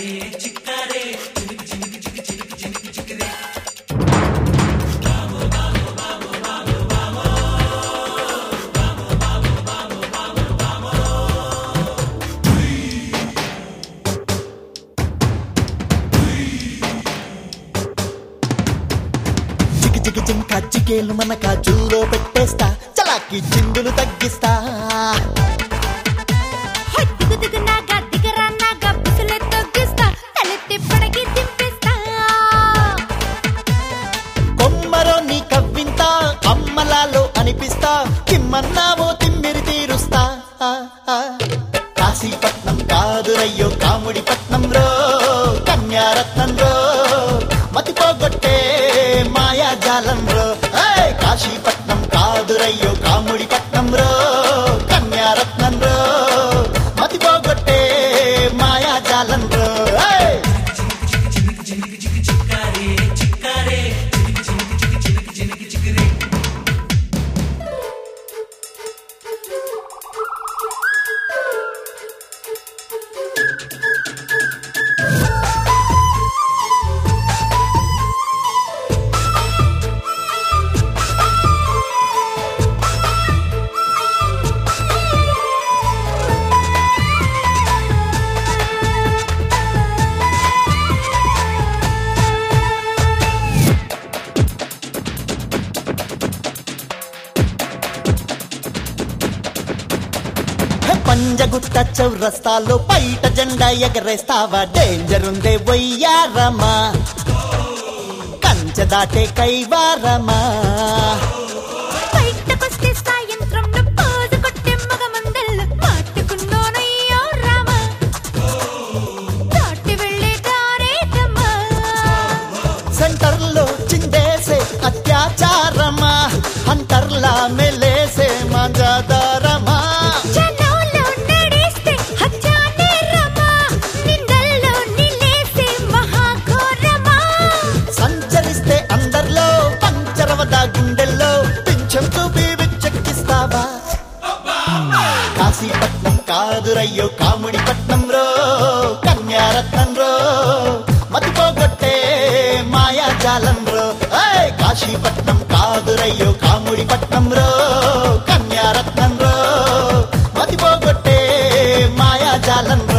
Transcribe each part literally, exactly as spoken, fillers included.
జింకా చికేలు మన కాజుల్లో పెట్టేస్తా చలాకి చిందులు తగ్గిస్తా కొమ్మరో నీ కవ్వింత అమ్మలాలో అనిపిస్తా కిమ్మన్నావో తిమ్మిరి తీరుస్తా కాశీపట్నం కాదురయ్యో కాముడి పట్నం రో కన్యారత్నం రో మతిపోగొట్టే మాయాజాలం రో కాశీపట్నం కాదురయ్యో కాముడి పట్నం రో కన్యారత్నం రో మతిపోగొట్టే మాయాజాలం రో పంజగుట్ట చౌరస్తాలో బయట జెండా ఎగరేస్తావా డేంజర్ ఉందే వయ్యారమా కంచె దాటే కైవారమా సెంటర్లో చిందేసే అత్యాచారమా అంతర్లా మెలేసే మాంజాదారమా గుండెల్లో పింఛం చూపి విచ్చెక్కిస్తావా కాశీపట్నం కాదురయ్యో కాముడి పట్నం రో కన్యారత్నం రో మతిపోగొట్టే మాయాజాలం రో కాశీపట్నం కాదురయ్యో కాముడి పట్నం రో కన్యారత్నం రో మతిపోగొట్టే మాయాజాలం రో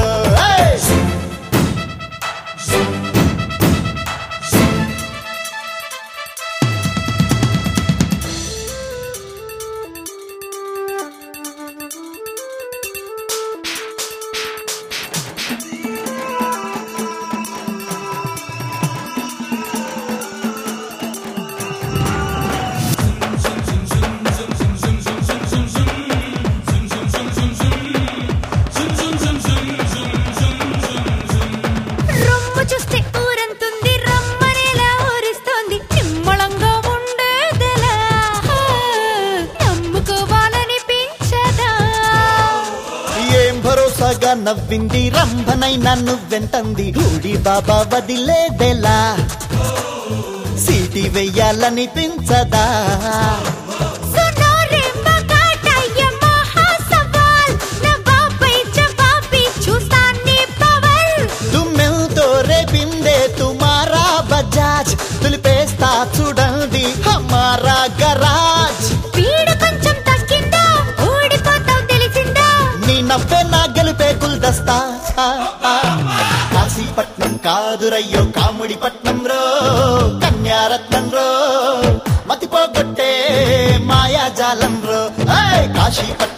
భరోసాగా నవ్వింది రంభనైనా నువ్వెంతంది ఊడి బాబా వదిలేదెలా సీటీ వెయ్యాలనిపించదా దుమ్మెతో రేపిందే తుమారా బజాజ్ తులిపేస్తా చూడండి హమారా గరాజ్ నవ్వే నా గెలిపే గుల్దస్తా కాశీపట్నం కాదురయ్యో కాముడి పట్నం రో కన్యారత్నం రో మతిపోగొట్టే మాయాజాలం రో కాశీపట్నం